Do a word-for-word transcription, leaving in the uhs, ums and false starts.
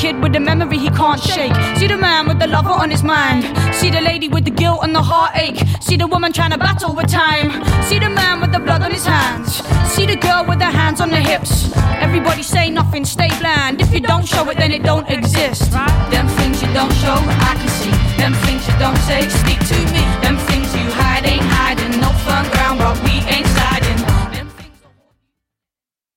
kid with the memory he can't shake. See the man with the lover on his mind. See the lady with the guilt and the heartache. See the woman trying to battle with time. See the man with the blood on his hands. See the girl with her hands on the hips. Everybody say nothing, stay bland. If you don't show it, then it don't exist. Them things you don't show, I can see. Them things you don't say, speak to me.